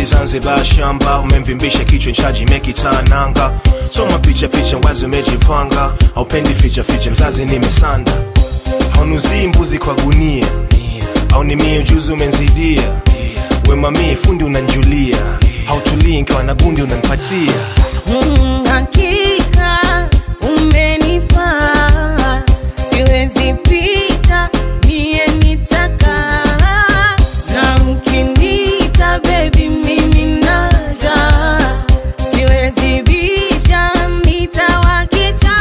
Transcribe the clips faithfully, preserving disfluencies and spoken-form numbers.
Zanzibar shamba, umemvimbisha kichwa nchaji mekita nanga. Soma picha picha wazi umejipanga, haupendi ficha ficha mzazi nimesanda. Haunuzii mbuzi kwa gunia, au ni mie ujuzi umenzidia. Wema mie fundi unanjulia, hautulii nkawa na gundi unanipatia. Mm, hakika umenifaa, siwezi pita mie nitaka. Na ukinita baby mimi naja, siwezi bisha nitawakicha.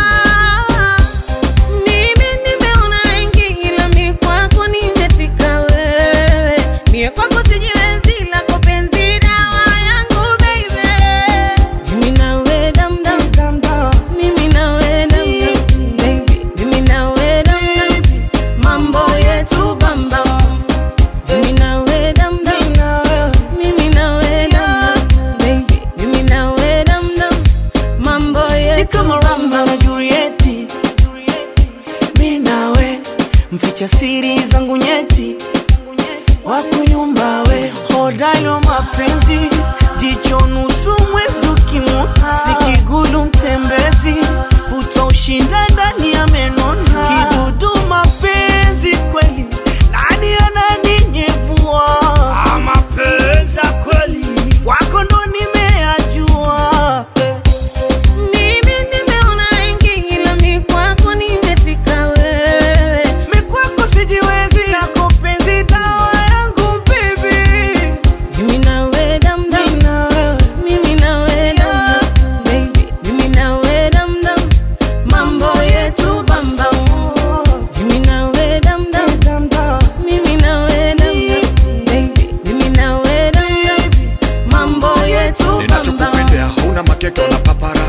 Mimi nimeona wengi ila mimi kwako nimefika wewe. Mie kwako sijiwezi lako penzi dawa yangu baby. Mimi nawe dam dam dam dam, mimi nawe dam dam baby. Mimi nawe dam dam, mambo yetu bam bam. Mimi nawe dam dam, mimi nawe dam dam baby. Mimi nawe dam dam, mambo yetu. Ni kama Romeo na Julieti, mimi nawe mficha siri zangu nyeti. Wako nyumba we hodari wa mapenzi, jicho nusu mwezi ukimuha. Sikigulu mtembezi, utoshinda ndani ya menona. Kidudu mapenzi kweli, nani ananinyevua? Ah, mapenzi kweli, wako ndo nimeyajua. Mimi nimeona wengi ila mimi kwako nimefika wewe. Mimi kwako sijiwezi, yako penzi dawa yangu baby. Mimi nawe dam dam, mimi nawe dam dam baby. Mimi nawe dam dam, mambo yetu bam bam. Mimi nawe dam dam, mimi nawe dam dam baby. Mimi nawe dam dam, mambo yetu bam bam. Ninachokupendea huna makeke wala papara,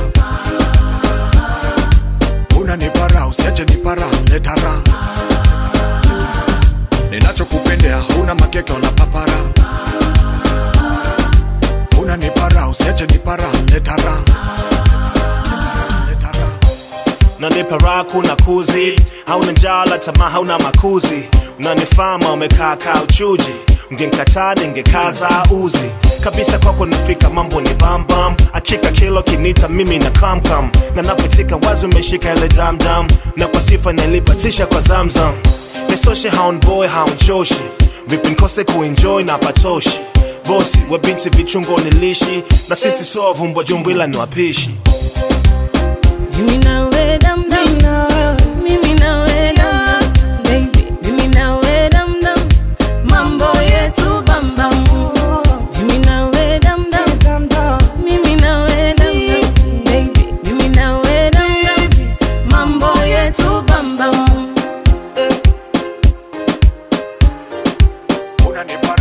unanipara usiache nipara letara. Ninachokupendea huna makeke wala papara, unanipara usiache nipara letara. Letara. Nanipa raku na kuzi, hauna njala tamaa hauna makuzi. Unanifama umekaa kaa uchuji, ungenikataa ningekaza uzi. Kabisa kwako nifika mambo ni bam bam, akika kilo kinita mimi na kam kam. Na napotika wazi umeshika ile dam dam, na kwa sifa nilipatisha kwa zamzam. Nesoshe haun boy haun joshi, vipi nkose kuenjoy na patoshi. Bosi, we binti vichungo nilishi, na sisi so vumbwa jumbila ni wapishi. Mimi nawe dam dam, mimi nawe dam dam baby. Mimi nawe dam dam, mambo yetu bam bam. Mimi nawe dam dam, mimi nawe dam dam baby. Mimi nawe dam dam, mambo yetu bam bam. Unanipara